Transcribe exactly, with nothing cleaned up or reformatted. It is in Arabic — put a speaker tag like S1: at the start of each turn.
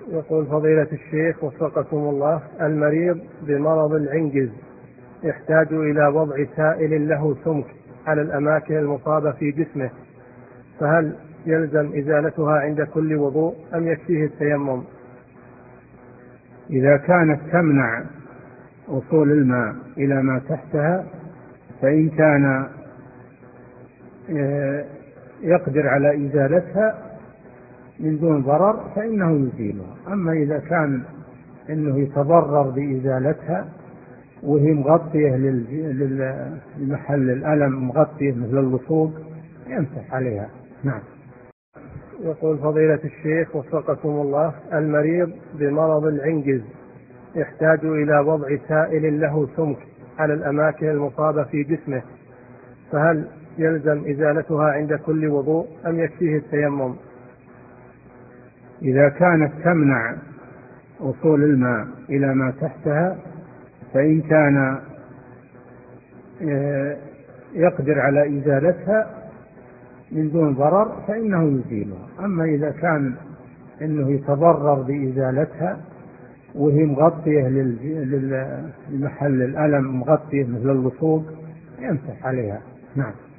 S1: يقول فضيلة الشيخ وفقكم الله: المريض بمرض العنجز يحتاج إلى وضع سائل له سمك على الأماكن المصابة في جسمه، فهل يلزم إزالتها عند كل وضوء أم يكفيه التيمم؟
S2: إذا كانت تمنع وصول الماء إلى ما تحتها، فإن كان يقدر على إزالتها من دون ضرر فإنه يزيلها. أما إذا كان إنه يتضرر بإزالتها وهي مغطية للمحل الألم، مغطية مثل اللصوق، يمسح عليها. نعم.
S1: يقول فضيلة الشيخ وفقكم الله: المريض بمرض العنجز يحتاج إلى وضع سائل له سمك على الأماكن المصابة في جسمه، فهل يلزم إزالتها عند كل وضوء أم يكفيه التيمم؟
S2: إذا كانت تمنع وصول الماء إلى ما تحتها، فإن كان يقدر على إزالتها من دون ضرر فإنه يزيلها. أما إذا كان إنه يتضرر بإزالتها وهي مغطية للمحل الألم، مغطية مثل اللصوق، يمسح عليها. نعم.